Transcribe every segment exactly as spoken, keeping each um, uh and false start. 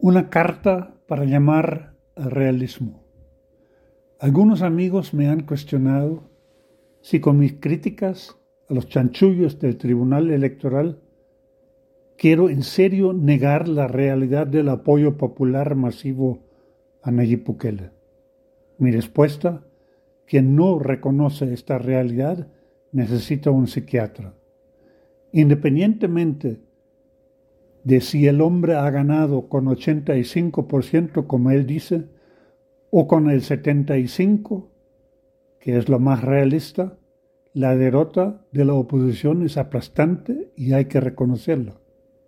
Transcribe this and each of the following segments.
Una carta para llamar al realismo. Algunos amigos me han cuestionado si con mis críticas a los chanchullos del Tribunal Electoral quiero en serio negar la realidad del apoyo popular masivo a Nayib Bukele. Mi respuesta: quien no reconoce esta realidad necesita un psiquiatra. Independientemente de si el hombre ha ganado con ochenta y cinco por ciento, como él dice, o con el setenta y cinco por ciento, que es lo más realista, la derrota de la oposición es aplastante y hay que reconocerlo.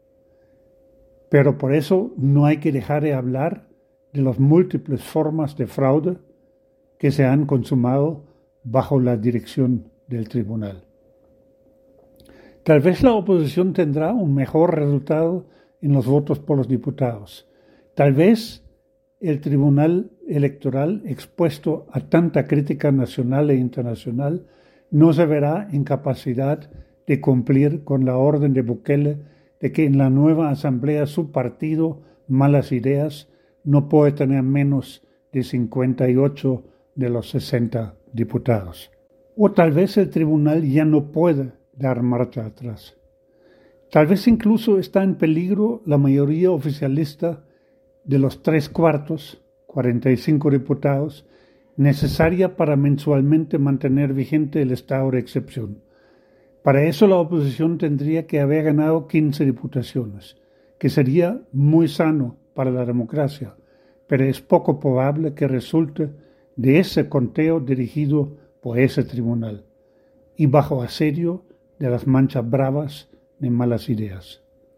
Pero por eso no hay que dejar de hablar de las múltiples formas de fraude que se han consumado bajo la dirección del tribunal. Tal vez la oposición tendrá un mejor resultado en los votos por los diputados. Tal vez el Tribunal Electoral, expuesto a tanta crítica nacional e internacional, no se verá en capacidad de cumplir con la orden de Bukele de que en la nueva asamblea su partido, Malas Ideas, no puede tener menos de cincuenta y ocho de los sesenta diputados. O tal vez el tribunal ya no puede dar marcha atrás. Tal vez incluso está en peligro la mayoría oficialista de los tres cuartos, cuarenta y cinco diputados, necesaria para mensualmente mantener vigente el estado de excepción. Para eso la oposición tendría que haber ganado quince diputaciones, que sería muy sano para la democracia, pero es poco probable que resulte de ese conteo dirigido por ese tribunal y bajo asedio de las manchas bravas de Malas Ideas.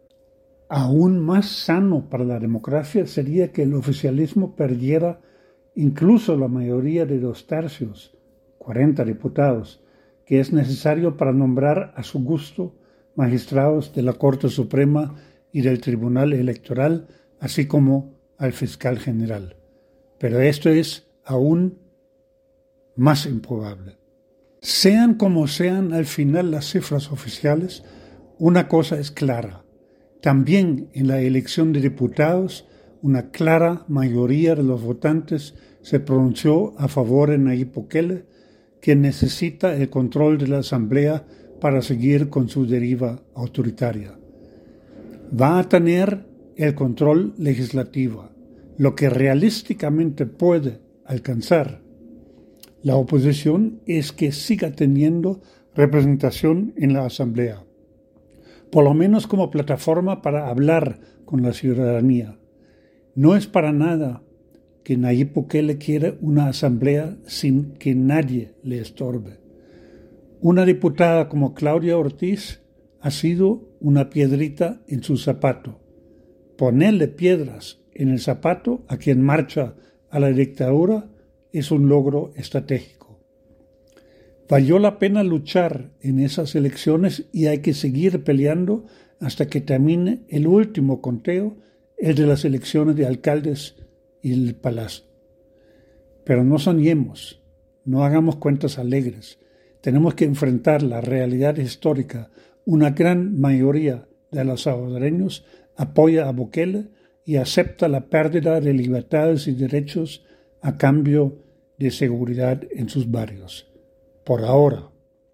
Aún más sano para la democracia sería que el oficialismo perdiera incluso la mayoría de dos tercios, cuarenta diputados, que es necesario para nombrar a su gusto magistrados de la Corte Suprema y del Tribunal Electoral, así como al fiscal general. Pero esto es aún más improbable. Sean como sean al final las cifras oficiales, una cosa es clara. También en la elección de diputados, una clara mayoría de los votantes se pronunció a favor de Nayib Bukele, quien necesita el control de la Asamblea para seguir con su deriva autoritaria. Va a tener el control legislativo, lo que realísticamente puede alcanzar la oposición es que siga teniendo representación en la Asamblea, por lo menos como plataforma para hablar con la ciudadanía. No es para nada que Nayib Bukele quiera una Asamblea sin que nadie le estorbe. Una diputada como Claudia Ortiz ha sido una piedrita en su zapato. Ponerle piedras en el zapato a quien marcha a la dictadura es un logro estratégico. Valió la pena luchar en esas elecciones y hay que seguir peleando hasta que termine el último conteo, el de las elecciones de alcaldes y el Palacio. Pero no soñemos, no hagamos cuentas alegres. Tenemos que enfrentar la realidad histórica. Una gran mayoría de los salvadoreños apoya a Bukele y acepta la pérdida de libertades y derechos a cambio de seguridad en sus barrios. Por ahora.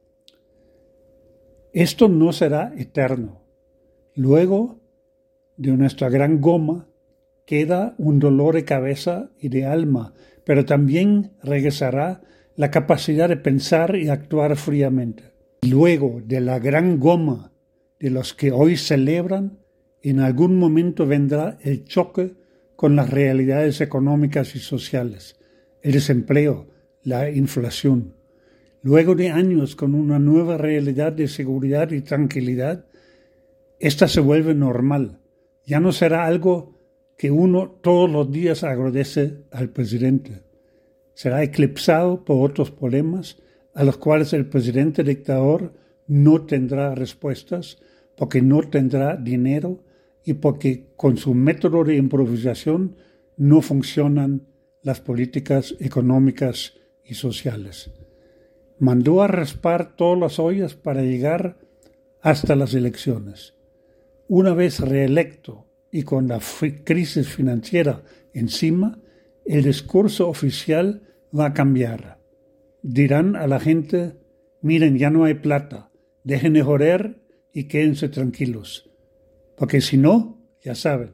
Esto no será eterno. Luego de nuestra gran goma queda un dolor de cabeza y de alma, pero también regresará la capacidad de pensar y actuar fríamente. Luego de la gran goma de los que hoy celebran, en algún momento vendrá el choque con las realidades económicas y sociales, el desempleo, la inflación. Luego de años con una nueva realidad de seguridad y tranquilidad, esta se vuelve normal. Ya no será algo que uno todos los días agradece al presidente. Será eclipsado por otros problemas a los cuales el presidente dictador no tendrá respuestas porque no tendrá dinero y porque con su método de improvisación no funcionan las políticas económicas y sociales. Mandó a raspar todas las ollas para llegar hasta las elecciones. Una vez reelecto y con la crisis financiera encima, el discurso oficial va a cambiar. Dirán a la gente, miren, ya no hay plata, dejen de joder y quédense tranquilos, porque si no, ya saben,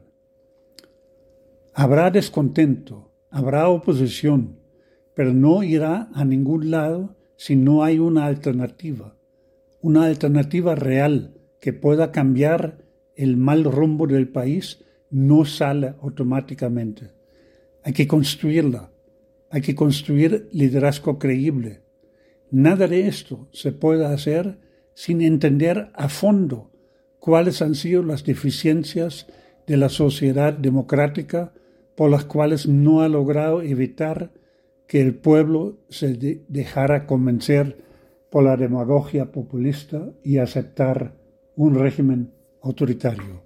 habrá descontento, habrá oposición, pero no irá a ningún lado si no hay una alternativa, una alternativa real que pueda cambiar el mal rumbo del país, no sale automáticamente. Hay que construirla, hay que construir liderazgo creíble. Nada de esto se puede hacer sin entender a fondo cuáles han sido las deficiencias de la sociedad democrática por las cuales no ha logrado evitar que el pueblo se de- dejara convencer por la demagogia populista y aceptar un régimen autoritario.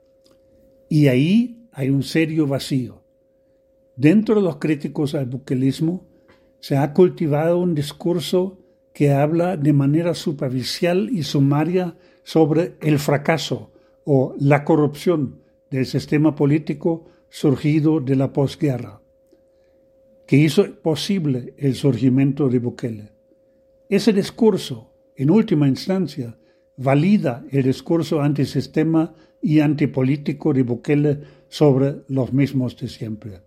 Y ahí hay un serio vacío. Dentro de los críticos al bukelismo se ha cultivado un discurso que habla de manera superficial y sumaria sobre el fracaso o la corrupción del sistema político surgido de la posguerra, que hizo posible el surgimiento de Bukele. Ese discurso, en última instancia, valida el discurso antisistema y antipolítico de Bukele sobre los mismos de siempre.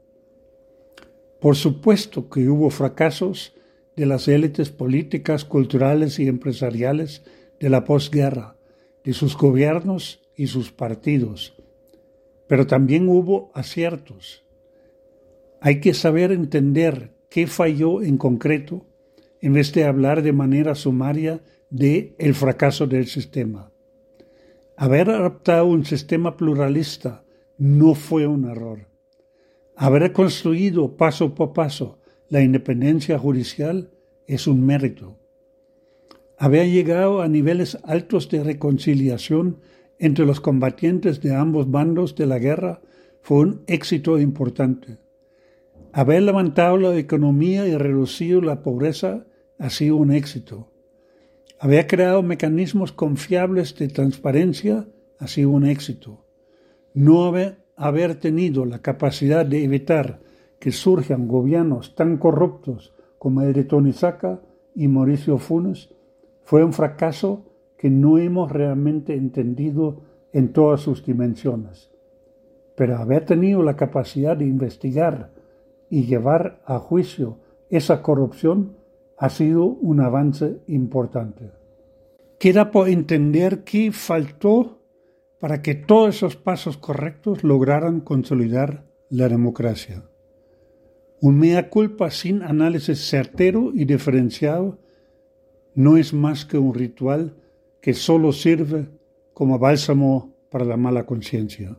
Por supuesto que hubo fracasos de las élites políticas, culturales y empresariales de la posguerra, de sus gobiernos y sus partidos, pero también hubo aciertos. Hay que saber entender qué falló en concreto en vez de hablar de manera sumaria de el fracaso del sistema. Haber adoptado un sistema pluralista no fue un error. Haber construido paso por paso la independencia judicial es un mérito. Haber llegado a niveles altos de reconciliación entre los combatientes de ambos bandos de la guerra fue un éxito importante. Haber levantado la economía y reducido la pobreza ha sido un éxito. Haber creado mecanismos confiables de transparencia ha sido un éxito. No haber, haber tenido la capacidad de evitar que surjan gobiernos tan corruptos como el de Tony Saca y Mauricio Funes fue un fracaso que no hemos realmente entendido en todas sus dimensiones. Pero haber tenido la capacidad de investigar y llevar a juicio esa corrupción ha sido un avance importante. Queda por entender qué faltó para que todos esos pasos correctos lograran consolidar la democracia. Un mea culpa sin análisis certero y diferenciado no es más que un ritual que solo sirve como bálsamo para la mala conciencia.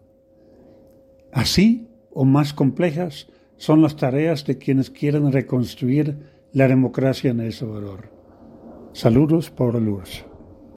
Así, o más complejas, son las tareas de quienes quieren reconstruir la democracia en El Salvador. Saludos, Pablo Lourdes.